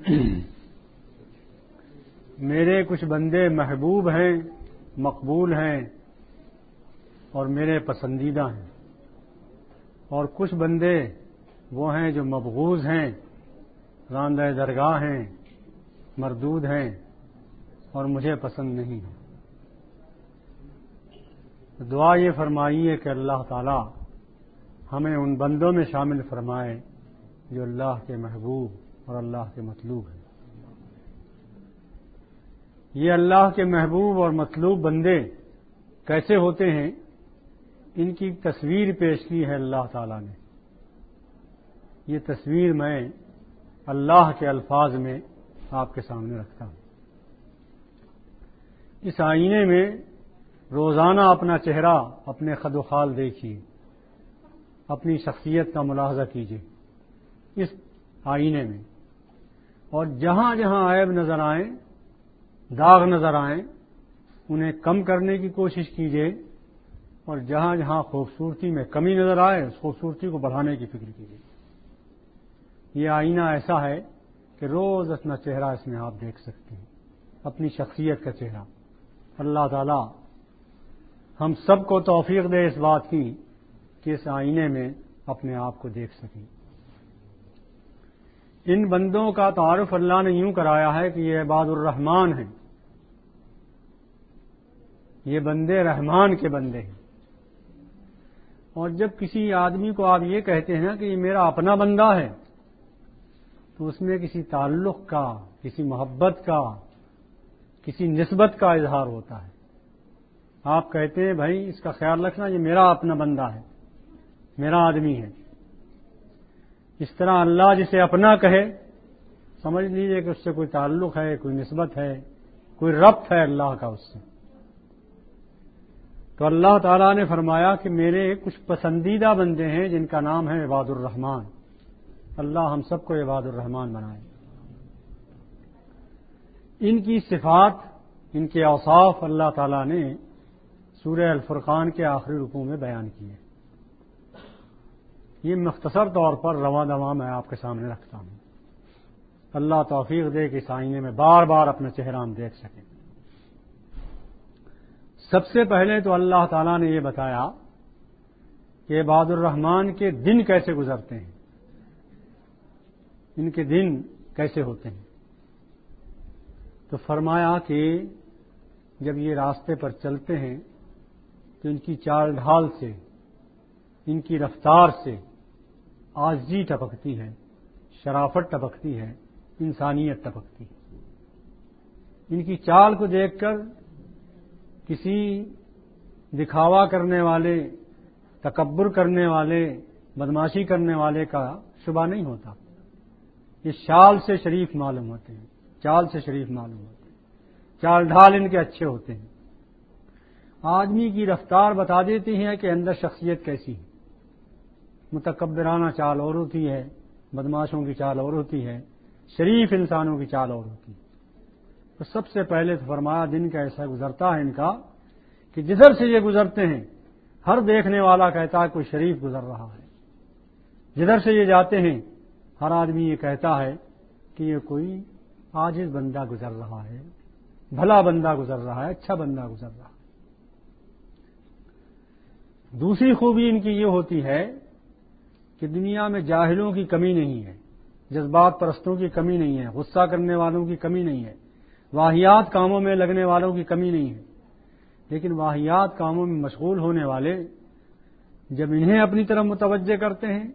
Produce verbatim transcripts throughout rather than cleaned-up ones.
میرے کچھ بندے محبوب ہیں، مقبول ہیں اور میرے پسندیدہ ہیں، اور کچھ بندے وہ ہیں جو مبغوض ہیں، راندہ درگاہ ہیں، مردود ہیں اور مجھے پسند نہیں ہیں۔ دعا یہ فرمائیے کہ اللہ تعالی ہمیں ان بندوں میں شامل فرمائے جو اللہ کے محبوب اور اللہ کے مطلوب ہیں۔ یہ اللہ کے محبوب اور مطلوب بندے کیسے ہوتے ہیں، ان کی تصویر پیش کی ہے اللہ تعالی نے۔ یہ تصویر میں اللہ کے الفاظ میں آپ کے سامنے رکھتا ہوں۔ اس آئینے میں روزانہ اپنا چہرہ، اپنے خد و خال دیکھیے، اپنی شخصیت کا ملاحظہ کیجیے اس آئینے میں، اور جہاں جہاں عیب نظر آئیں، داغ نظر آئیں، انہیں کم کرنے کی کوشش کیجیے، اور جہاں جہاں خوبصورتی میں کمی نظر آئے اس خوبصورتی کو بڑھانے کی فکر کیجیے۔ یہ آئینہ ایسا ہے کہ روز اپنا چہرہ اس میں آپ دیکھ سکتے ہیں، اپنی شخصیت کا چہرہ۔ اللہ تعالی ہم سب کو توفیق دے اس بات کی کہ اس آئینے میں اپنے آپ کو دیکھ سکیں۔ ان بندوں کا تعارف اللہ نے یوں کرایا ہے کہ یہ عباد الرحمان ہیں، یہ بندے رحمان کے بندے ہیں۔ اور جب کسی آدمی کو آپ یہ کہتے ہیں کہ یہ میرا اپنا بندہ ہے تو اس میں کسی تعلق کا، کسی محبت کا، کسی نسبت کا اظہار ہوتا ہے۔ آپ کہتے ہیں بھائی اس کا خیال رکھنا، یہ میرا اپنا بندہ ہے، میرا آدمی ہے۔ اس طرح اللہ جسے اپنا کہے سمجھ لیجئے کہ اس سے کوئی تعلق ہے، کوئی نسبت ہے، کوئی ربط ہے اللہ کا اس سے۔ تو اللہ تعالیٰ نے فرمایا کہ میرے کچھ پسندیدہ بندے ہیں جن کا نام ہے عباد الرحمان۔ اللہ ہم سب کو عباد الرحمان بنائے۔ ان کی صفات، ان کے اوصاف اللہ تعالیٰ نے سورہ الفرقان کے آخری رکوع میں بیان کیے۔ یہ مختصر طور پر رواں دواں میں آپ کے سامنے رکھتا ہوں۔ اللہ توفیق دے کہ اس آئینے میں بار بار اپنا چہرہ ہم دیکھ سکیں۔ سب سے پہلے تو اللہ تعالیٰ نے یہ بتایا کہ عباد الرحمان کے دن کیسے گزرتے ہیں، ان کے دن کیسے ہوتے ہیں۔ تو فرمایا کہ جب یہ راستے پر چلتے ہیں تو ان کی چال ڈھال سے، ان کی رفتار سے عاجزی ٹپکتی ہے، شرافت ٹپکتی ہے، انسانیت ٹپکتی ہے۔ ان کی چال کو دیکھ کر کسی دکھاوا کرنے والے، تکبر کرنے والے، بدماشی کرنے والے کا شبہ نہیں ہوتا۔ یہ چال سے شریف معلوم ہوتے ہیں، چال سے شریف معلوم ہوتے ہیں، چال ڈھال ان کے اچھے ہوتے ہیں۔ آدمی کی رفتار بتا دیتی ہے کہ اندر شخصیت کیسی ہے۔ متکبرانہ چال اور ہوتی ہے، بدماشوں کی چال اور ہوتی ہے، شریف انسانوں کی چال اور ہوتی ہے۔ تو سب سے پہلے تو فرمایا دن کا ایسا گزرتا ہے ان کا کہ جدھر سے یہ گزرتے ہیں ہر دیکھنے والا کہتا ہے کوئی شریف گزر رہا ہے، جدھر سے یہ جاتے ہیں ہر آدمی یہ کہتا ہے کہ یہ کوئی عاجز بندہ گزر رہا ہے، بھلا بندہ گزر رہا ہے، اچھا بندہ گزر رہا ہے۔ دوسری خوبی ان کی یہ ہوتی ہے کہ دنیا میں جاہلوں کی کمی نہیں ہے، جذبات پرستوں کی کمی نہیں ہے، غصہ کرنے والوں کی کمی نہیں ہے، واہیات کاموں میں لگنے والوں کی کمی نہیں ہے۔ لیکن واہیات کاموں میں مشغول ہونے والے جب انہیں اپنی طرف متوجہ کرتے ہیں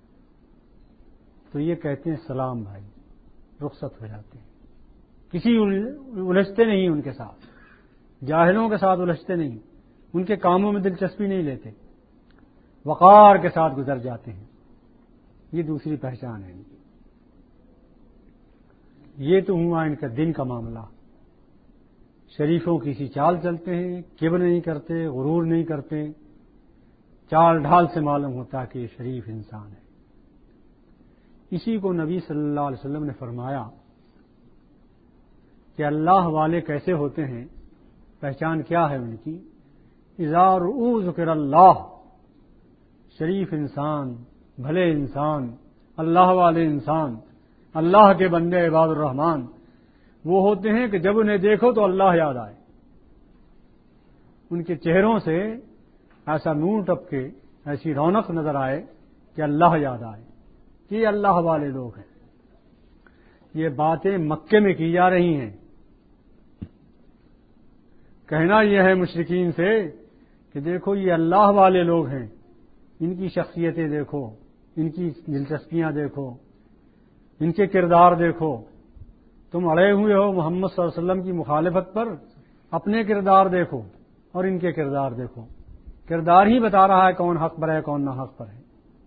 تو یہ کہتے ہیں سلام بھائی، رخصت ہو جاتے ہیں، کسی الجھتے نہیں ان کے ساتھ، جاہلوں کے ساتھ الجھتے نہیں، ان کے کاموں میں دلچسپی نہیں لیتے، وقار کے ساتھ گزر جاتے ہیں۔ یہ دوسری پہچان ہے ان کی۔ یہ تو ہوا ان کا دن کا معاملہ۔ شریفوں کی سی چال چلتے ہیں، کبر نہیں کرتے، غرور نہیں کرتے، چال ڈھال سے معلوم ہوتا ہے کہ یہ شریف انسان ہے۔ اسی کو نبی صلی اللہ علیہ وسلم نے فرمایا کہ اللہ والے کیسے ہوتے ہیں، پہچان کیا ہے ان کی؟ اذا رؤوا ذکر اللہ، شریف انسان، بھلے انسان، اللہ والے انسان اللہ کے بندے عباد الرحمان وہ ہوتے ہیں کہ جب انہیں دیکھو تو اللہ یاد آئے، ان کے چہروں سے ایسا نور ٹپکے، ایسی رونق نظر آئے کہ اللہ یاد آئے کہ یہ اللہ والے لوگ ہیں۔ یہ باتیں مکے میں کی جا رہی ہیں۔ کہنا یہ ہے مشرکین سے کہ دیکھو یہ اللہ والے لوگ ہیں، ان کی شخصیتیں دیکھو، ان کی دلچسپیاں دیکھو، ان کے کردار دیکھو۔ تم اڑے ہوئے ہو محمد صلی اللہ علیہ وسلم کی مخالفت پر، اپنے کردار دیکھو اور ان کے کردار دیکھو۔ کردار ہی بتا رہا ہے کون حق پر ہے کون نہ حق پر ہے۔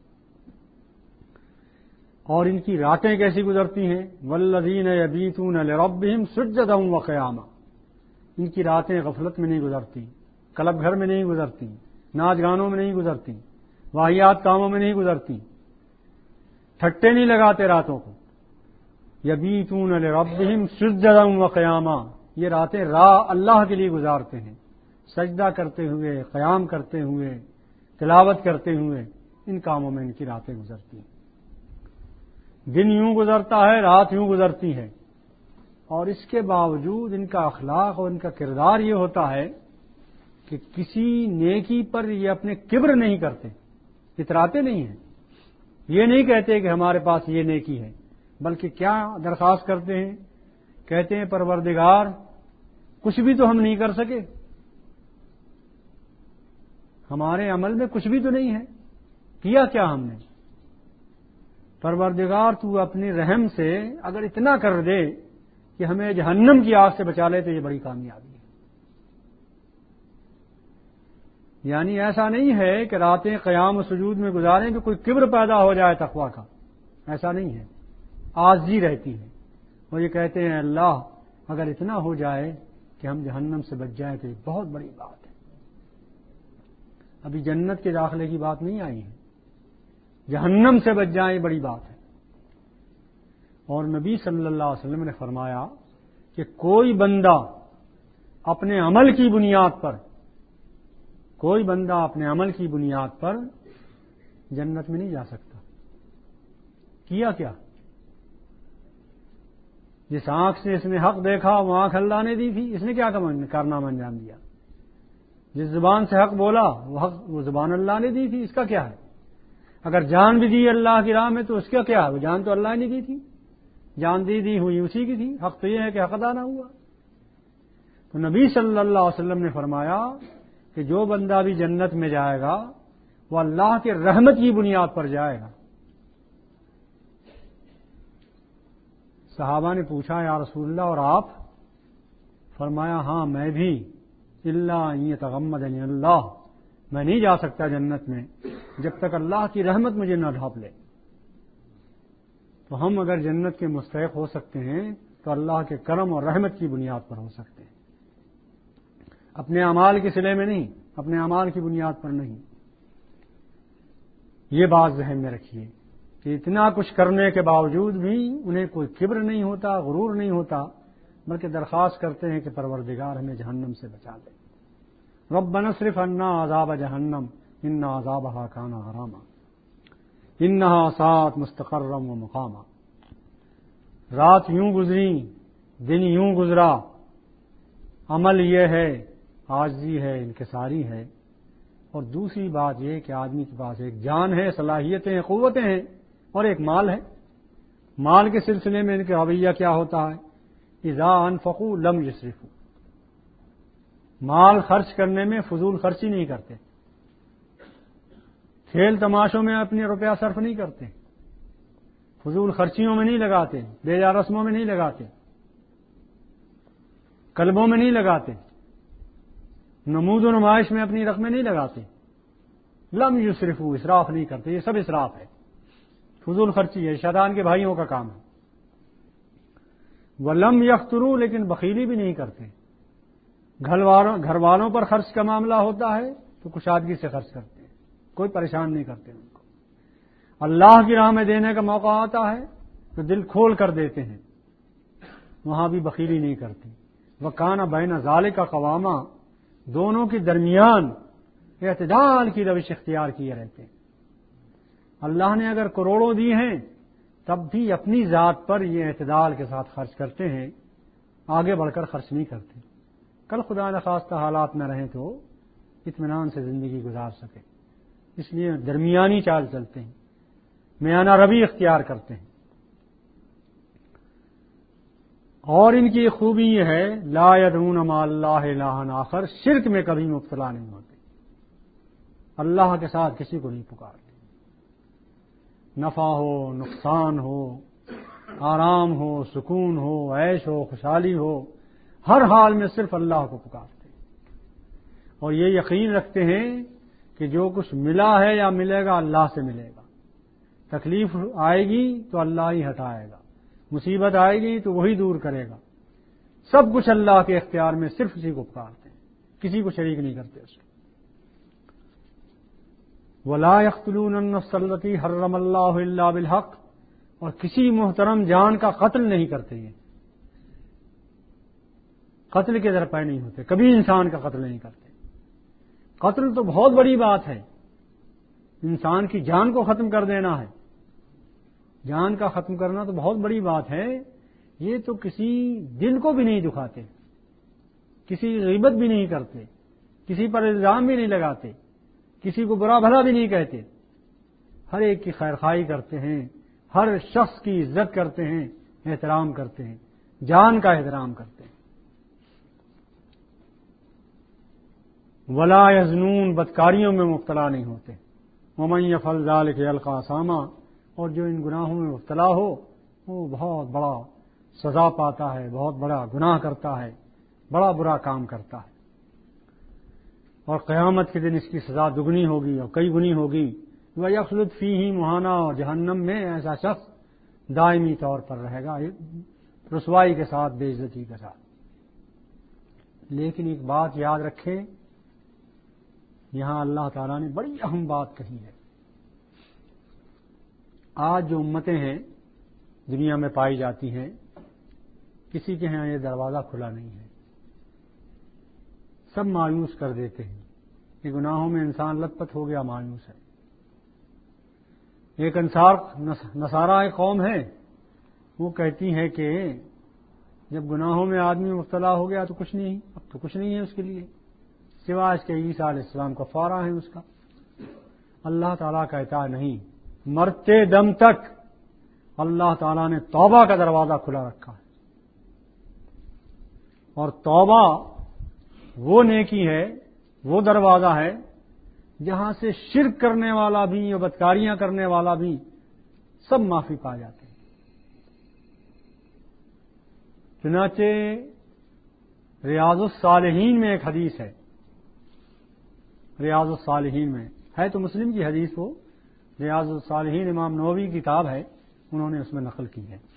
اور ان کی راتیں کیسی گزرتی ہیں، والذین یبیتون لربہم سجدا وقیاما، ان کی راتیں غفلت میں نہیں گزرتی، کلب گھر میں نہیں گزرتی، ناچ گانوں میں نہیں گزرتی، واہیات کاموں میں نہیں گزرتی، ٹھٹے نہیں لگاتے راتوں کو۔ یبیتون لربہم سجدا وقیاما، یہ راتیں راہ اللہ کے لیے گزارتے ہیں، سجدہ کرتے ہوئے، قیام کرتے ہوئے، تلاوت کرتے ہوئے، ان کاموں میں ان کی راتیں گزرتی ہیں۔ دن یوں گزرتا ہے، رات یوں گزرتی ہے، اور اس کے باوجود ان کا اخلاق اور ان کا کردار یہ ہوتا ہے کہ کسی نیکی پر یہ اپنے کبر نہیں کرتے، اتراتے نہیں ہیں، یہ نہیں کہتے کہ ہمارے پاس یہ نیکی ہے، بلکہ کیا درخواست کرتے ہیں، کہتے ہیں پروردگار کچھ بھی تو ہم نہیں کر سکے، ہمارے عمل میں کچھ بھی تو نہیں ہے، کیا کیا ہم نے؟ پروردگار تو اپنی رحم سے اگر اتنا کر دے کہ ہمیں جہنم کی آگ سے بچا لے تو یہ بڑی کامیابی ہے۔ یعنی ایسا نہیں ہے کہ راتیں قیام و سجود میں گزاریں کہ کوئی کبر پیدا ہو جائے تقویٰ کا، ایسا نہیں ہے، عاجزی رہتی ہے۔ وہ یہ کہتے ہیں اللہ اگر اتنا ہو جائے کہ ہم جہنم سے بچ جائیں تو یہ بہت بڑی بات ہے۔ ابھی جنت کے داخلے کی بات نہیں آئی ہے، جہنم سے بچ جائیں یہ بڑی بات ہے۔ اور نبی صلی اللہ علیہ وسلم نے فرمایا کہ کوئی بندہ اپنے عمل کی بنیاد پر کوئی بندہ اپنے عمل کی بنیاد پر جنت میں نہیں جا سکتا۔ کیا کیا؟ جس آنکھ سے اس نے حق دیکھا وہ آنکھ اللہ نے دی تھی، اس نے کیا کارنامہ انجام دیا؟ جس زبان سے حق بولا وہ حق وہ زبان اللہ نے دی تھی، اس کا کیا ہے؟ اگر جان بھی دی اللہ کی راہ میں تو اس کا کیا ہے؟ وہ جان تو اللہ نے دی تھی، جان دی دی ہوئی اسی کی تھی، حق تو یہ ہے کہ حق ادا نہ ہوا۔ تو نبی صلی اللہ علیہ وسلم نے فرمایا کہ جو بندہ بھی جنت میں جائے گا وہ اللہ کے رحمت کی بنیاد پر جائے گا۔ صحابہ نے پوچھا یا رسول اللہ اور آپ؟ فرمایا ہاں میں بھی، الا ان یتغمدنی اللہ، میں نہیں جا سکتا جنت میں جب تک اللہ کی رحمت مجھے نہ ڈھانپ لے۔ تو ہم اگر جنت کے مستحق ہو سکتے ہیں تو اللہ کے کرم اور رحمت کی بنیاد پر ہو سکتے ہیں، اپنے اعمال کے صلے میں نہیں، اپنے اعمال کی بنیاد پر نہیں۔ یہ بات ذہن میں رکھیے کہ اتنا کچھ کرنے کے باوجود بھی انہیں کوئی کبر نہیں ہوتا، غرور نہیں ہوتا، بلکہ درخواست کرتے ہیں کہ پروردگار ہمیں جہنم سے بچا دے۔ ربنا اصرف عنا عذاب جہنم ان عذابها کان غراما انها ساءت مستقرا ومقاما۔ رات یوں گزری، دن یوں گزرا، عمل یہ ہے، عاجزی ہے، انکساری ہے، اور دوسری بات یہ کہ آدمی کے پاس ایک جان ہے، صلاحیتیں ہیں، قوتیں ہیں، اور ایک مال ہے۔ مال کے سلسلے میں ان کا رویہ کیا ہوتا ہے؟ اذا انفقوا لم یسرفوا، مال خرچ کرنے میں فضول خرچی نہیں کرتے، کھیل تماشوں میں اپنے روپیہ صرف نہیں کرتے، فضول خرچیوں میں نہیں لگاتے، بے جا رسموں میں نہیں لگاتے، کلبوں میں نہیں لگاتے، نمود و نمائش میں اپنی رقمیں نہیں لگاتے۔ لم یسرفوا، اسراف نہیں کرتے، یہ سب اسراف ہے، فضول خرچی ہے، شیطان کے بھائیوں کا کام ہے۔ ولم یفتروا، لیکن بخیلی بھی نہیں کرتے، گھر والوں گھر والوں پر خرچ کا معاملہ ہوتا ہے تو کشادگی سے خرچ کرتے ہیں، کوئی پریشان نہیں کرتے ان کو۔ اللہ کی راہ میں دینے کا موقع آتا ہے تو دل کھول کر دیتے ہیں، وہاں بھی بخیلی نہیں کرتے۔ وکانہ بین ذالک قواما، دونوں کے درمیان اعتدال کی روش اختیار کیے رہتے ہیں۔ اللہ نے اگر کروڑوں دی ہیں تب بھی اپنی ذات پر یہ اعتدال کے ساتھ خرچ کرتے ہیں، آگے بڑھ کر خرچ نہیں کرتے۔ کل خدا نخواستہ حالات میں رہیں تو اطمینان سے زندگی گزار سکے، اس لیے درمیانی چال چلتے ہیں، میانہ روی اختیار کرتے ہیں۔ اور ان کی خوبی یہ ہے لا یدعون مع اللہ الہا آخر، شرک میں کبھی مبتلا نہیں ہوتے، اللہ کے ساتھ کسی کو نہیں پکارتے، نفع ہو نقصان ہو، آرام ہو سکون ہو، عیش ہو خوشحالی ہو، ہر حال میں صرف اللہ کو پکارتے ہیں، اور یہ یقین رکھتے ہیں کہ جو کچھ ملا ہے یا ملے گا اللہ سے ملے گا، تکلیف آئے گی تو اللہ ہی ہٹائے گا، مصیبت آئے گی تو وہی دور کرے گا، سب کچھ اللہ کے اختیار میں، صرف اسی کو پکارتے ہیں، کسی کو شریک نہیں کرتے اس کو۔ وَلَا يَقْتُلُونَ النَّفْسَ الَّتِي حَرَّمَ اللَّهُ إِلَّا بِالْحَقِّ، اور کسی محترم جان کا قتل نہیں کرتے ہیں، قتل کے درپے نہیں ہوتے، کبھی انسان کا قتل نہیں کرتے۔ قتل تو بہت بڑی بات ہے، انسان کی جان کو ختم کر دینا ہے، جان کا ختم کرنا تو بہت بڑی بات ہے، یہ تو کسی دل کو بھی نہیں دکھاتے، کسی غیبت بھی نہیں کرتے، کسی پر الزام بھی نہیں لگاتے، کسی کو برا بھلا بھی نہیں کہتے، ہر ایک کی خیرخواہی کرتے ہیں، ہر شخص کی عزت کرتے ہیں، احترام کرتے ہیں، جان کا احترام کرتے ہیں۔ ولا یزنون، بدکاریوں میں مبتلا نہیں ہوتے۔ ومن یفعل ذلک یلقى اثاما، اور جو ان گناہوں میں مبتلا ہو وہ بہت بڑا سزا پاتا ہے، بہت بڑا گناہ کرتا ہے، بڑا برا کام کرتا ہے، اور قیامت کے دن اس کی سزا دگنی ہوگی اور کئی گنی ہوگی۔ وَيَخْلُدْ فِيهِ مُهَانًا، اور جہنم میں ایسا شخص دائمی طور پر رہے گا، رسوائی کے ساتھ، بے عزتی کے ساتھ۔ لیکن ایک بات یاد رکھیں، یہاں اللہ تعالیٰ نے بڑی اہم بات کہی ہے۔ آج جو امتیں ہیں دنیا میں پائی جاتی ہیں، کسی کے ہاں یہ دروازہ کھلا نہیں ہے، سب مایوس کر دیتے ہیں کہ گناہوں میں انسان لت پت ہو گیا، مایوس ہے۔ ایک انصار نصارہ ایک قوم ہے، وہ کہتی ہے کہ جب گناہوں میں آدمی مبتلا ہو گیا تو کچھ نہیں، اب تو کچھ نہیں ہے اس کے لیے سوائے اس کے عیسیٰ علیہ السلام کا فارا ہے اس کا۔ اللہ تعالیٰ کہتا نہیں، مرتے دم تک اللہ تعالیٰ نے توبہ کا دروازہ کھلا رکھا ہے، اور توبہ وہ نیکی ہے، وہ دروازہ ہے جہاں سے شرک کرنے والا بھی اور بدکاریاں کرنے والا بھی سب معافی پا جاتے ہیں۔ چنانچہ ریاض الصالحین میں ایک حدیث ہے، ریاض الصالحین میں ہے تو مسلم کی حدیث، وہ ریاض الصالحین امام نووی کی کتاب ہے، انہوں نے اس میں نقل کی ہے۔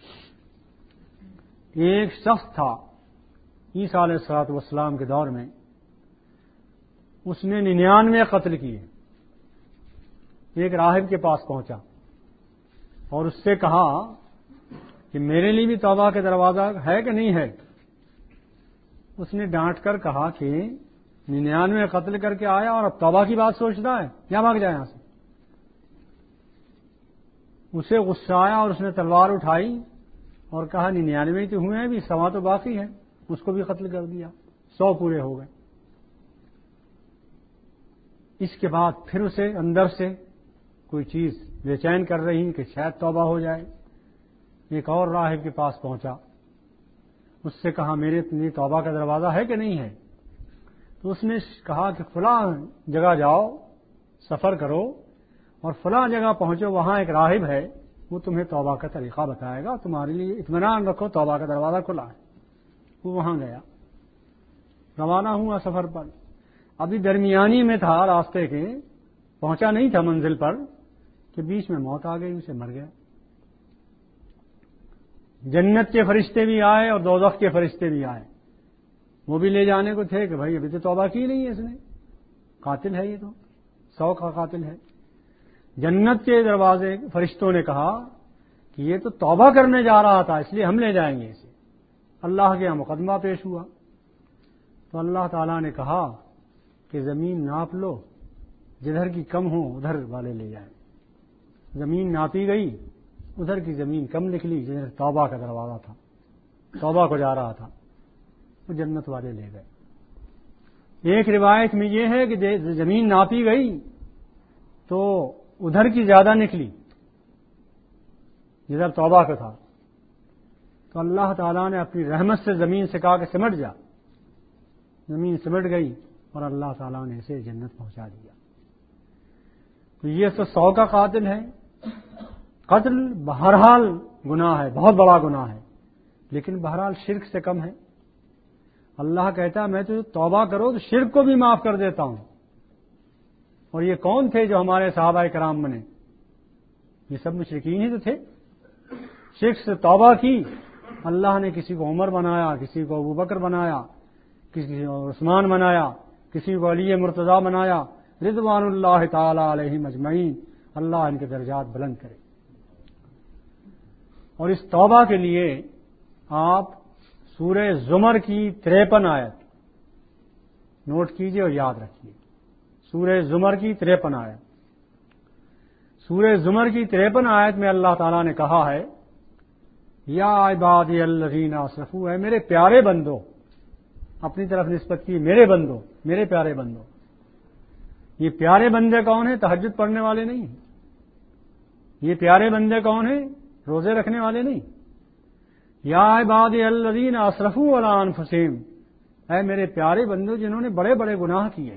ایک شخص تھا عیسیٰ علیہ الصلوۃ والسلام کے دور میں، اس نے ننانوے قتل کیے۔ ایک راہب کے پاس پہنچا اور اس سے کہا کہ میرے لیے بھی توبہ کا دروازہ ہے کہ نہیں ہے؟ اس نے ڈانٹ کر کہا کہ ننانوے قتل کر کے آیا اور اب توبہ کی بات سوچتا ہے، کیا بھاگ جائے یہاں سے۔ اسے غصہ آیا اور اس نے تلوار اٹھائی اور کہا ننانوے تو ہوئے ہیں، بھی سوا تو باقی ہے، اس کو بھی قتل کر دیا، سو پورے ہو گئے۔ اس کے بعد پھر اسے اندر سے کوئی چیز بے چین کر رہی کہ شاید توبہ ہو جائے۔ ایک اور راہب کے پاس پہنچا، اس سے کہا میرے لیے توبہ کا دروازہ ہے کہ نہیں ہے؟ تو اس نے کہا کہ فلاں جگہ جاؤ، سفر کرو اور فلاں جگہ پہنچو، وہاں ایک راہب ہے، وہ تمہیں توبہ کا طریقہ بتائے گا، تمہارے لیے اطمینان رکھو، توبہ کا دروازہ کھلا ہے۔ وہ وہاں گیا، روانہ ہوا سفر پر۔ ابھی درمیانی میں تھا راستے کے، پہنچا نہیں تھا منزل پر کہ بیچ میں موت آ گئی، اسے مر گیا۔ جنت کے فرشتے بھی آئے اور دوزخ کے فرشتے بھی آئے، وہ بھی لے جانے کو تھے کہ بھائی ابھی تو توبہ کی نہیں ہے اس نے، قاتل ہے یہ تو، سو کا قاتل ہے۔ جنت کے دروازے فرشتوں نے کہا کہ یہ تو توبہ کرنے جا رہا تھا، اس لیے ہم لے جائیں گے اسے۔ اللہ کے یہاں مقدمہ پیش ہوا تو اللہ تعالیٰ نے کہا کہ زمین ناپ لو، جدھر کی کم ہو ادھر والے لے جائیں۔ زمین ناپی گئی ادھر کی زمین کم نکلی، جنہیں توبہ کا دروازہ تھا، توبہ کو جا رہا تھا، وہ جنت والے لے گئے۔ ایک روایت میں یہ ہے کہ زمین ناپی گئی تو ادھر کی زیادہ نکلی جدھر توبہ کا تھا، تو اللہ تعالیٰ نے اپنی رحمت سے زمین سے کہا کہ سمٹ جا، زمین سمٹ گئی اور اللہ تعالیٰ نے اسے جنت پہنچا دیا۔ تو یہ تو سو کا قاتل ہے۔ قتل بہرحال گناہ ہے، بہت بڑا گناہ ہے، لیکن بہرحال شرک سے کم ہے۔ اللہ کہتا ہے میں تو توبہ کرو تو شرک کو بھی معاف کر دیتا ہوں۔ اور یہ کون تھے جو ہمارے صحابہ کرام بنے؟ یہ سب مشرکین ہی تو تھے۔ شرک سے توبہ کی، اللہ نے کسی کو عمر بنایا، کسی کو ابوبکر بنایا، کسی کو عثمان بنایا، کسی کو علی مرتضیٰ بنایا، رضوان اللہ تعالی علیہم اجمعین، اللہ ان کے درجات بلند کرے۔ اور اس توبہ کے لیے آپ سورہ زمر کی تریپن آیت نوٹ کیجئے اور یاد رکھیے۔ سورہ زمر کی تریپن آیت سورہ زمر کی تریپن آیت میں اللہ تعالیٰ نے کہا ہے یا عبادی الذین اسرفوا، ہے میرے پیارے بندو، اپنی طرف نسبت کی، میرے بندو، میرے پیارے بندو۔ یہ پیارے بندے کون ہیں؟ تہجد پڑھنے والے نہیں۔ یہ پیارے بندے کون ہیں؟ روزے رکھنے والے نہیں۔ یا عبادی الذین اسرفوا علی انفسہم، اے میرے پیارے بندو جنہوں نے بڑے بڑے گناہ کیے،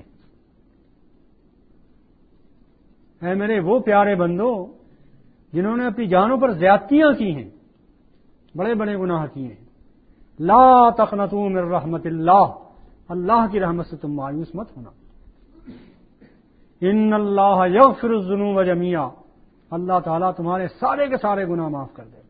اے میرے وہ پیارے بندو جنہوں نے اپنی جانوں پر زیادتیاں کی ہیں، بڑے بڑے گناہ کیے ہیں۔ لا تقنطوا من رحمت اللہ، اللہ کی رحمت سے تم مایوس مت ہونا۔ ان اللہ یغفر الذنوب جميعا، اللہ تعالیٰ تمہارے سارے کے سارے گناہ معاف کر دے گا۔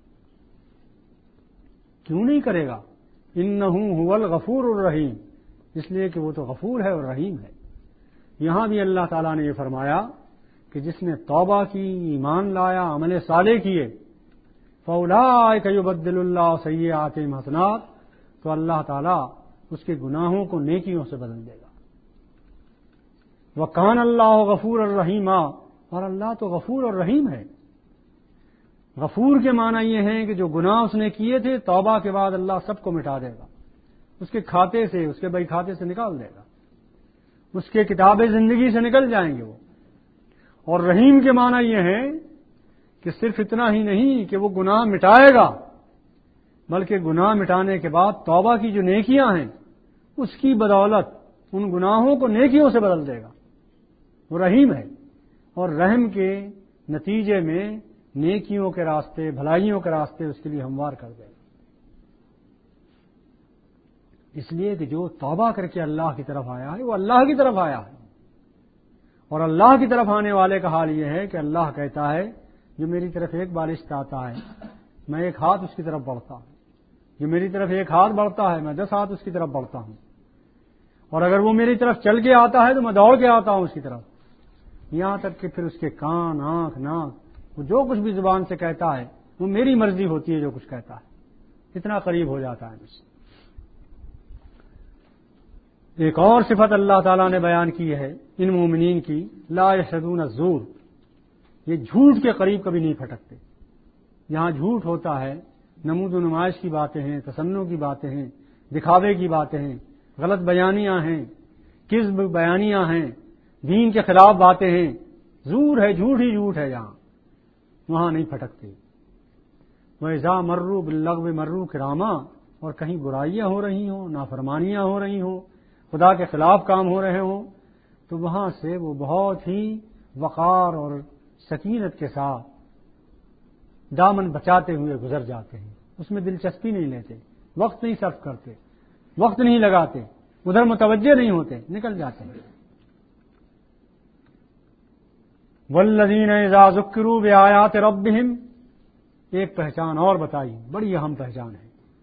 کیوں نہیں کرے گا؟ انہ هو الغفور الرحیم، اس لیے کہ وہ تو غفور ہے اور رحیم ہے۔ یہاں بھی اللہ تعالیٰ نے یہ فرمایا کہ جس نے توبہ کی، ایمان لایا، عمل صالح کیے، فَأُولَٰئِكَ يُبَدِّلُ اللَّهُ سَيِّئَاتِهِمْ حَسَنَاتٍ، تو اللہ تعالیٰ اس کے گناہوں کو نیکیوں سے بدل دے گا۔ وَكَانَ اللَّهُ غَفُورًا رَحِيمًا، اور اللہ تو غفور اور رحیم ہے۔ غفور کے معنی یہ ہے کہ جو گناہ اس نے کیے تھے، توبہ کے بعد اللہ سب کو مٹا دے گا، اس کے کھاتے سے، اس کے بئی کھاتے سے نکال دے گا، اس کے کتاب زندگی سے نکل جائیں گے وہ۔ اور رحیم کے معنی یہ ہے کہ صرف اتنا ہی نہیں کہ وہ گناہ مٹائے گا، بلکہ گناہ مٹانے کے بعد توبہ کی جو نیکیاں ہیں اس کی بدولت ان گناہوں کو نیکیوں سے بدل دے گا۔ وہ رحیم ہے، اور رحم کے نتیجے میں نیکیوں کے راستے، بھلائیوں کے راستے اس کے لیے ہموار کر دے گا۔ اس لیے کہ جو توبہ کر کے اللہ کی طرف آیا ہے وہ اللہ کی طرف آیا ہے، اور اللہ کی طرف آنے والے کا حال یہ ہے کہ اللہ کہتا ہے جو میری طرف ایک بالشت آتا ہے میں ایک ہاتھ اس کی طرف بڑھتا ہوں، جو میری طرف ایک ہاتھ بڑھتا ہے میں دس ہاتھ اس کی طرف بڑھتا ہوں، اور اگر وہ میری طرف چل کے آتا ہے تو میں دوڑ کے آتا ہوں اس کی طرف، یہاں تک کہ پھر اس کے کان، آنکھ، ناک، وہ جو کچھ بھی زبان سے کہتا ہے وہ میری مرضی ہوتی ہے، جو کچھ کہتا ہے اتنا قریب ہو جاتا ہے مجھ سے۔ ایک اور صفت اللہ تعالیٰ نے بیان کی ہے ان مومنین کی، لا یشهدون الزور، یہ جھوٹ کے قریب کبھی نہیں پھٹکتے۔ جہاں جھوٹ ہوتا ہے، نمود و نمائش کی باتیں ہیں، تصنع کی باتیں ہیں، دکھاوے کی باتیں ہیں، غلط بیانیاں ہیں، کذب بیانیاں ہیں، دین کے خلاف باتیں ہیں، زور ہے، جھوٹ ہی جھوٹ ہے، جہاں وہاں نہیں پھٹکتے۔ وَإِذَا مَرُّوا بِاللَّغْوِ مَرُّوا كِرَامًا، اور کہیں برائیاں ہو رہی ہوں، نافرمانیاں ہو رہی ہوں، خدا کے خلاف کام ہو رہے ہوں، تو وہاں سے وہ بہت ہی وقار اور سکینت کے ساتھ دامن بچاتے ہوئے گزر جاتے ہیں، اس میں دلچسپی نہیں لیتے، وقت نہیں صرف کرتے، وقت نہیں لگاتے، ادھر متوجہ نہیں ہوتے، نکل جاتے ہیں۔ والذین اذا ذکروا بآیات ربہم، ایک پہچان اور بتائی، بڑی اہم پہچان ہے،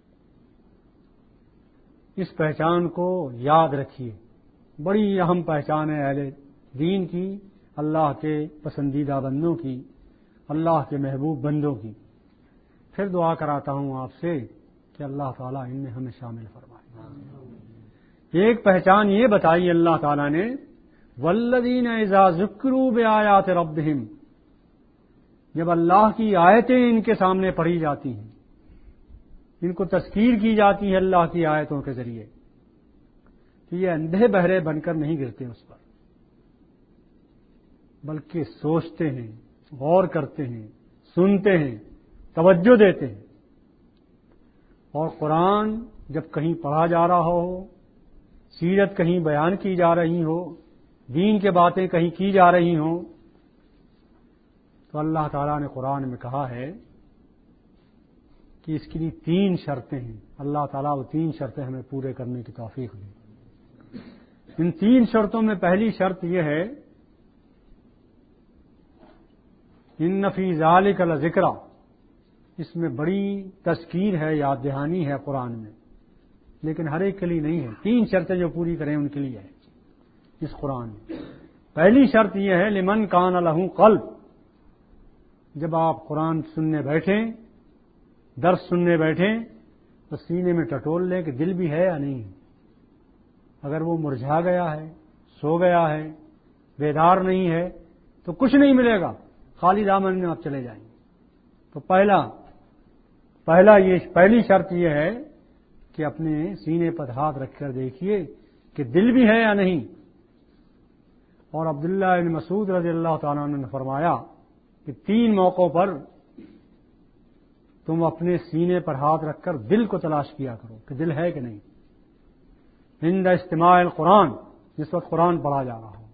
اس پہچان کو یاد رکھیے، بڑی اہم پہچان ہے اہل دین کی، اللہ کے پسندیدہ بندوں کی، اللہ کے محبوب بندوں کی۔ پھر دعا کراتا ہوں آپ سے کہ اللہ تعالیٰ ان میں ہمیں شامل فرمائے۔ ایک پہچان یہ بتائی اللہ تعالیٰ نے، والذین اذا ذکروا بآیات ربہم، جب اللہ کی آیتیں ان کے سامنے پڑھی جاتی ہیں، ان کو تذکیر کی جاتی ہے اللہ کی آیتوں کے ذریعے، تو یہ اندھے بہرے بن کر نہیں گرتے اس پر، بلکہ سوچتے ہیں، غور کرتے ہیں، سنتے ہیں، توجہ دیتے ہیں۔ اور قرآن جب کہیں پڑھا جا رہا ہو، سیرت کہیں بیان کی جا رہی ہو، دین کے باتیں کہیں کی جا رہی ہوں، تو اللہ تعالیٰ نے قرآن میں کہا ہے کہ اس کے لیے تین شرطیں ہیں۔ اللہ تعالیٰ وہ تین شرطیں ہمیں پورے کرنے کی توفیق دے۔ ان تین شرطوں میں پہلی شرط یہ ہے، ان فی ذالک لذکر، اس میں بڑی تذکیر ہے، یاد دہانی ہے قرآن میں، لیکن ہر ایک کے لیے نہیں ہے۔ تین شرطیں جو پوری کریں ان کے لیے ہے اس قرآن میں۔ پہلی شرط یہ ہے، لمن کان لہ قلب، جب آپ قرآن سننے بیٹھیں، درس سننے بیٹھیں، تو سینے میں ٹٹول لیں کہ دل بھی ہے یا نہیں ہے۔ اگر وہ مرجھا گیا ہے، سو گیا ہے، بیدار نہیں ہے، تو کچھ نہیں ملے گا، خالی دامن میں آپ چلے جائیں گے۔ تو پہلا پہلا یہ پہلی شرط یہ ہے کہ اپنے سینے پر ہاتھ رکھ کر دیکھیے کہ دل بھی ہے یا نہیں۔ اور عبداللہ بن مسعود رضی اللہ تعالیٰ عنہ نے فرمایا کہ تین موقعوں پر تم اپنے سینے پر ہاتھ رکھ کر دل کو تلاش کیا کرو کہ دل ہے کہ نہیں۔ عند استماع القرآن، جس وقت قرآن پڑھا جا رہا ہو،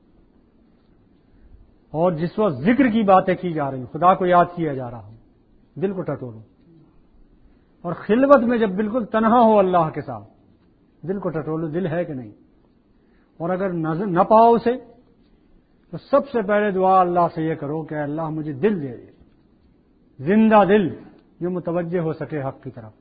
اور جس وقت ذکر کی باتیں کی جا رہی ہوں، خدا کو یاد کیا جا رہا ہو، دل کو ٹٹولو۔ اور خلوت میں جب بالکل تنہا ہو اللہ کے ساتھ، دل کو ٹٹولو، دل ہے کہ نہیں۔ اور اگر نظر نہ پاؤ اسے، تو سب سے پہلے دعا اللہ سے یہ کرو کہ اللہ مجھے دل دے دے، زندہ دل جو متوجہ ہو سکے حق کی طرف۔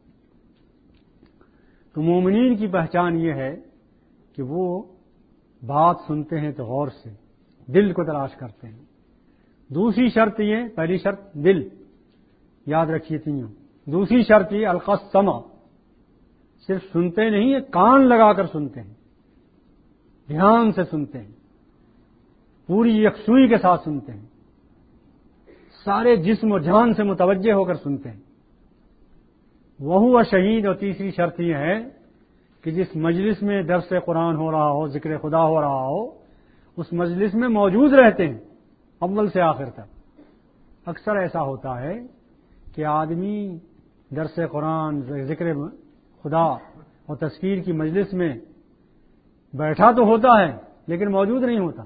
تو مومنین کی پہچان یہ ہے کہ وہ بات سنتے ہیں تو غور سے دل کو تلاش کرتے ہیں۔ دوسری شرط یہ، پہلی شرط دل، یاد رکھیے تینوں۔ دوسری شرط یہ القسمہ، صرف سنتے نہیں ہیں، کان لگا کر سنتے ہیں، دھیان سے سنتے ہیں، پوری یکسوئی کے ساتھ سنتے ہیں، سارے جسم و جان سے متوجہ ہو کر سنتے ہیں۔ وہ شہید، اور تیسری شرط یہ ہے کہ جس مجلس میں درس قرآن ہو رہا ہو، ذکر خدا ہو رہا ہو، اس مجلس میں موجود رہتے ہیں اول سے آخر تک۔ اکثر ایسا ہوتا ہے کہ آدمی درس قرآن، ذکر خدا اور تذکیر کی مجلس میں بیٹھا تو ہوتا ہے لیکن موجود نہیں ہوتا۔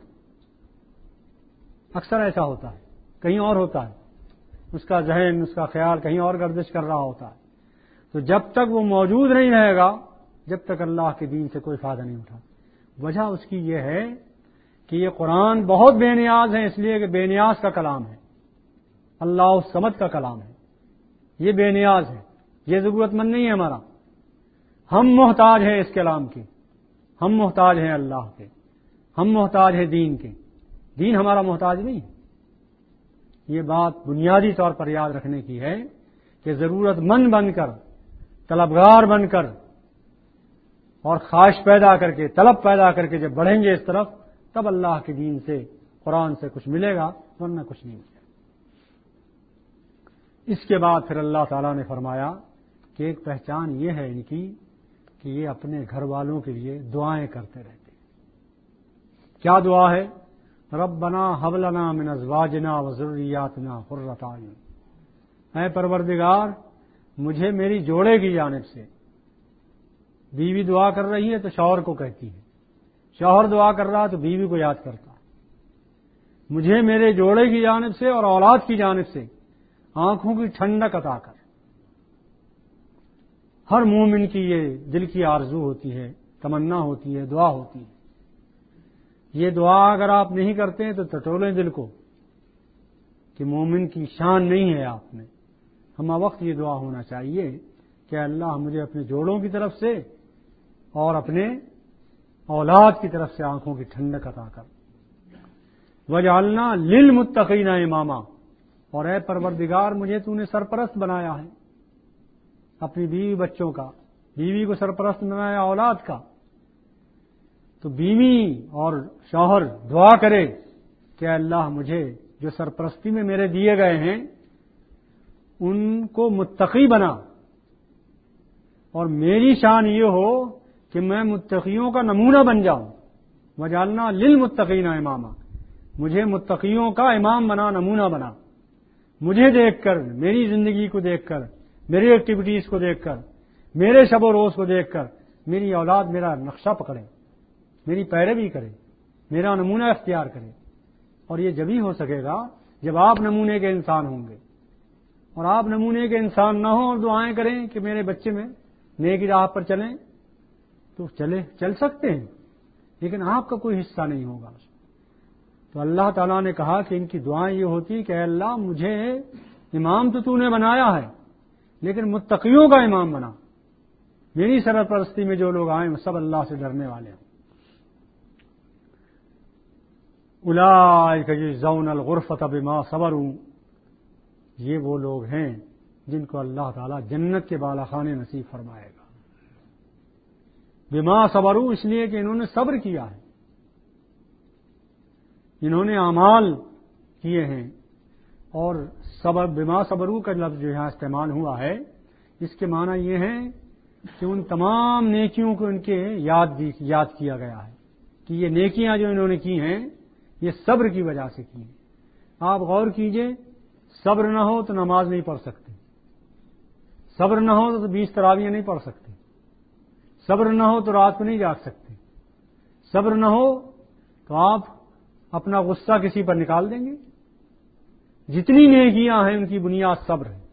اکثر ایسا ہوتا ہے، کہیں اور ہوتا ہے، اس کا ذہن، اس کا خیال کہیں اور گردش کر رہا ہوتا ہے۔ تو جب تک وہ موجود نہیں رہے گا، جب تک اللہ کے دین سے کوئی فائدہ نہیں اٹھا۔ وجہ اس کی یہ ہے کہ یہ قرآن بہت بے نیاز ہے، اس لیے کہ بے نیاز کا کلام ہے، اللہ الصمد کا کلام ہے، یہ بے نیاز ہے، یہ ضرورت مند نہیں ہے ہمارا۔ ہم محتاج ہیں اس کلام کے، ہم محتاج ہیں اللہ کے، ہم محتاج ہیں دین کے، دین ہمارا محتاج نہیں ہے۔ یہ بات بنیادی طور پر یاد رکھنے کی ہے کہ ضرورت مند بن کر، طلبگار بن کر اور خواہش پیدا کر کے، طلب پیدا کر کے جب بڑھیں گے اس طرف، تب اللہ کے دین سے، قرآن سے کچھ ملے گا، ورنہ کچھ نہیں ملے گا۔ اس کے بعد پھر اللہ تعالیٰ نے فرمایا کہ ایک پہچان یہ ہے ان کی کہ یہ اپنے گھر والوں کے لیے دعائیں کرتے رہتے ہیں۔ کیا دعا ہے؟ ربنا هب لنا من ازواجنا وذرياتنا قرۃ اعین، اے پروردگار مجھے میری جوڑے کی جانب سے، بیوی دعا کر رہی ہے تو شوہر کو کہتی ہے، شوہر دعا کر رہا تو بیوی کو یاد کرتا ہے، مجھے میرے جوڑے کی جانب سے اور اولاد کی جانب سے آنکھوں کی ٹھنڈک عطا کر۔ ہر مومن کی یہ دل کی آرزو ہوتی ہے، تمنا ہوتی ہے، دعا ہوتی ہے۔ یہ دعا اگر آپ نہیں کرتے ہیں تو ٹٹولیں دل کو کہ مومن کی شان نہیں ہے آپ میں۔ ہمہ وقت یہ دعا ہونا چاہیے کہ اللہ مجھے اپنے جوڑوں کی طرف سے اور اپنے اولاد کی طرف سے آنکھوں کی ٹھنڈک عطا کر۔ وجعلنا للمتقین اماما، اور اے پروردگار مجھے تو نے سرپرست بنایا ہے اپنی بیوی بچوں کا، بیوی کو سرپرست بنایا اولاد کا۔ تو بیوی اور شوہر دعا کرے کہ اللہ مجھے جو سرپرستی میں میرے دیے گئے ہیں ان کو متقی بنا، اور میری شان یہ ہو کہ میں متقیوں کا نمونہ بن جاؤں. وجعلنا للمتقین اماما، مجھے متقیوں کا امام بنا، نمونہ بنا. مجھے دیکھ کر، میری زندگی کو دیکھ کر، میری ایکٹیویٹیز کو دیکھ کر، میرے شب و روز کو دیکھ کر میری اولاد میرا نقشہ پکڑے، میری پیروی کرے، میرا نمونہ اختیار کرے. اور یہ جبھی ہو سکے گا جب آپ نمونے کے انسان ہوں گے. اور آپ نمونے کے انسان نہ ہوں اور دعائیں کریں کہ میرے بچے میں نیکی راہ پر چلیں، تو چلے چل سکتے ہیں، لیکن آپ کا کوئی حصہ نہیں ہوگا. تو اللہ تعالیٰ نے کہا کہ ان کی دعائیں یہ ہوتی کہ اے اللہ مجھے امام تو تو نے بنایا ہے، لیکن متقیوں کا امام بنا. میری سرپرستی میں جو لوگ آئیں وہ سب اللہ سے ڈرنے والے ہیں. اولئک یجزون الغرفۃ بما صبروا، یہ وہ لوگ ہیں جن کو اللہ تعالیٰ جنت کے بالا خانے نصیب فرمائے گا. بما صبروا اس لیے کہ انہوں نے صبر کیا ہے، انہوں نے اعمال کیے ہیں. اور صبر بما صبروا کا لفظ جو یہاں استعمال ہوا ہے، اس کے معنی یہ ہے کہ ان تمام نیکیوں کو ان کے یاد دی یاد کیا گیا ہے کہ یہ نیکیاں جو انہوں نے کی ہیں یہ صبر کی وجہ سے کی ہیں. آپ غور کیجئے، صبر نہ ہو تو نماز نہیں پڑھ سکتے، صبر نہ ہو تو بیس تراویح نہیں پڑھ سکتے، صبر نہ ہو تو رات کو نہیں جاگ سکتے، صبر نہ ہو تو آپ اپنا غصہ کسی پر نکال دیں گے. جتنی نیکیاں ہیں ان کی بنیاد صبر ہے.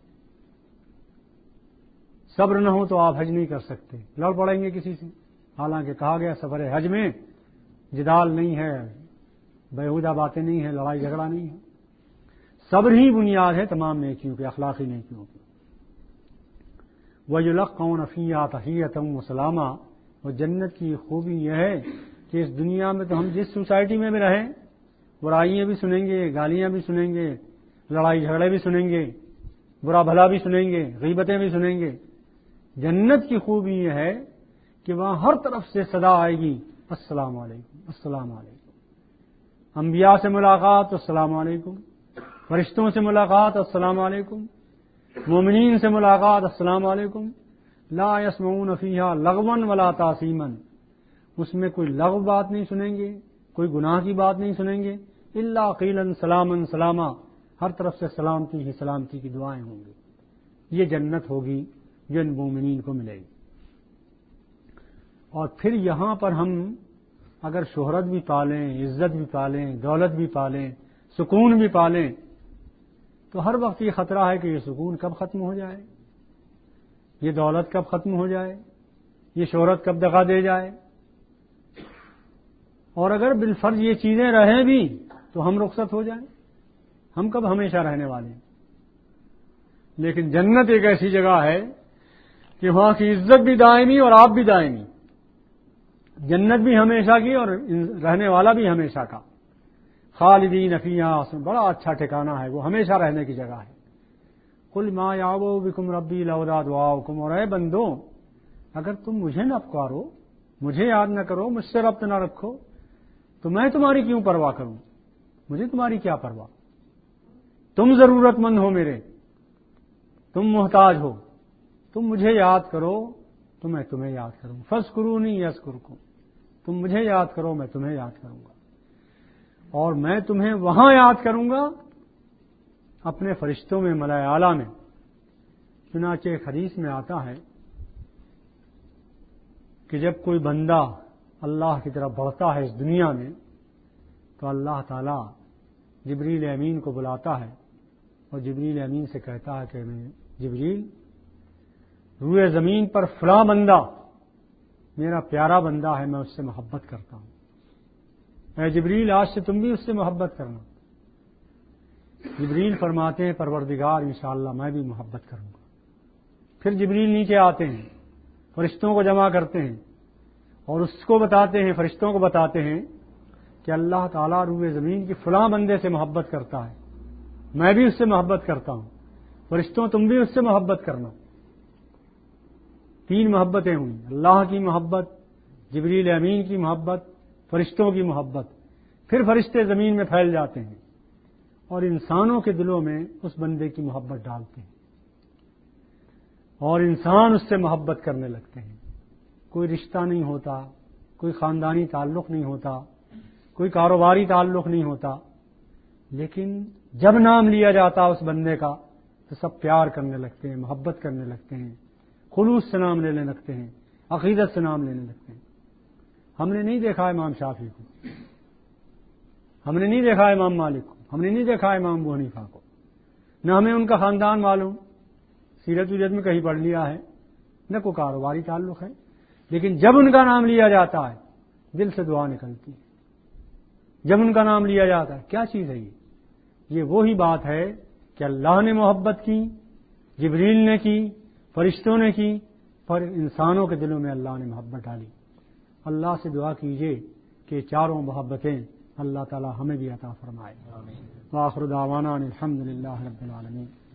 صبر نہ ہو تو آپ حج نہیں کر سکتے، لڑ پڑیں گے کسی سے. حالانکہ کہا گیا سفر حج میں جدال نہیں ہے، بیہودہ باتیں نہیں ہیں، لڑائی جھگڑا نہیں ہے. صبر ہی بنیاد ہے تمام نیکیوں کے، اخلاقی نیکیوں کی. وَيُلَقَّوْنَ فِيهَا تَحِيَّةً وَسَلَامًا، اور جنت کی خوبی یہ ہے کہ اس دنیا میں تو ہم جس سوسائٹی میں بھی رہیں برائیاں بھی سنیں گے، گالیاں بھی سنیں گے، لڑائی جھگڑے بھی سنیں گے، برا بھلا بھی سنیں گے، غیبتیں بھی سنیں گے. جنت کی خوبی یہ ہے کہ وہاں ہر طرف سے صدا آئے گی السلام علیکم السلام علیکم. انبیاء سے ملاقات السلام علیکم، فرشتوں سے ملاقات السلام علیکم، مومنین سے ملاقات السلام علیکم. لا يسمعون فیہا لغوا ولا تاثیما، اس میں کوئی لغو بات نہیں سنیں گے، کوئی گناہ کی بات نہیں سنیں گے. الا قیلا سلاما سلاما، ہر طرف سے سلامتی ہی سلامتی کی دعائیں ہوں گی. یہ جنت ہوگی جو ان مومنین کو ملے گی. اور پھر یہاں پر ہم اگر شہرت بھی پالیں، عزت بھی پالیں، دولت بھی پالیں، سکون بھی پالیں، تو ہر وقت یہ خطرہ ہے کہ یہ سکون کب ختم ہو جائے، یہ دولت کب ختم ہو جائے، یہ شہرت کب دغا دے جائے. اور اگر بالفرض یہ چیزیں رہیں بھی تو ہم رخصت ہو جائیں، ہم کب ہمیشہ رہنے والے ہیں. لیکن جنت ایک ایسی جگہ ہے کہ وہاں کی عزت بھی دائمی اور آپ بھی دائمی، جنت بھی ہمیشہ کی اور رہنے والا بھی ہمیشہ کا. خالدین فیہا، بڑا اچھا ٹھکانہ ہے، وہ ہمیشہ رہنے کی جگہ ہے. قل ما یعبؤ بکم ربی لولا دعاؤکم، اور اے بندو اگر تم مجھے نہ پکارو، مجھے یاد نہ کرو، مجھ سے ربط نہ رکھو، تو میں تمہاری کیوں پرواہ کروں، مجھے تمہاری کیا پرواہ. تم ضرورت مند ہو میرے، تم محتاج ہو، تم مجھے یاد کرو تو میں تمہیں یاد کروں. فاذکرونی یذکرکم، تم مجھے یاد کرو میں تمہیں یاد کروں گا. اور میں تمہیں وہاں یاد کروں گا اپنے فرشتوں میں، ملائے اعلیٰ میں. چنانچہ ایک حدیث میں آتا ہے کہ جب کوئی بندہ اللہ کی طرف بڑھتا ہے اس دنیا میں تو اللہ تعالیٰ جبریل امین کو بلاتا ہے اور جبریل امین سے کہتا ہے کہ میں جبریل، روئے زمین پر فلاں بندہ میرا پیارا بندہ ہے، میں اس سے محبت کرتا ہوں. اے جبریل آج سے تم بھی اس سے محبت کرنا. جبریل فرماتے ہیں پروردگار انشاءاللہ میں بھی محبت کروں گا. پھر جبریل نیچے آتے ہیں، فرشتوں کو جمع کرتے ہیں اور اس کو بتاتے ہیں، فرشتوں کو بتاتے ہیں کہ اللہ تعالیٰ روئے زمین کی فلاں بندے سے محبت کرتا ہے، میں بھی اس سے محبت کرتا ہوں. فرشتوں تم بھی اس سے محبت کرنا. تین محبتیں ہوئی، اللہ کی محبت، جبریل امین کی محبت، فرشتوں کی محبت. پھر فرشتے زمین میں پھیل جاتے ہیں اور انسانوں کے دلوں میں اس بندے کی محبت ڈالتے ہیں. اور انسان اس سے محبت کرنے لگتے ہیں. کوئی رشتہ نہیں ہوتا، کوئی خاندانی تعلق نہیں ہوتا، کوئی کاروباری تعلق نہیں ہوتا، لیکن جب نام لیا جاتا اس بندے کا تو سب پیار کرنے لگتے ہیں، محبت کرنے لگتے ہیں، خلوص سے نام لینے لگتے ہیں، عقیدت سے نام لینے لگتے ہیں. ہم نے نہیں دیکھا امام شافعی کو، ہم نے نہیں دیکھا امام مالک کو، ہم نے نہیں دیکھا امام ابو حنیفہ کو، نہ ہمیں ان کا خاندان معلوم، سیرت وجت میں کہیں پڑھ لیا ہے، نہ کوئی کاروباری تعلق ہے، لیکن جب ان کا نام لیا جاتا ہے دل سے دعا نکلتی ہے. جب ان کا نام لیا جاتا ہے کیا چیز ہے یہ یہ وہی بات ہے کہ اللہ نے محبت کی، جبریل نے کی، فرشتوں نے کی، پر انسانوں کے دلوں میں اللہ نے محبت ڈالی. اللہ سے دعا کیجئے کہ چاروں محبتیں اللہ تعالی ہمیں بھی عطا فرمائے. آمین. وآخر دعوانا الحمد للہ رب العالمین.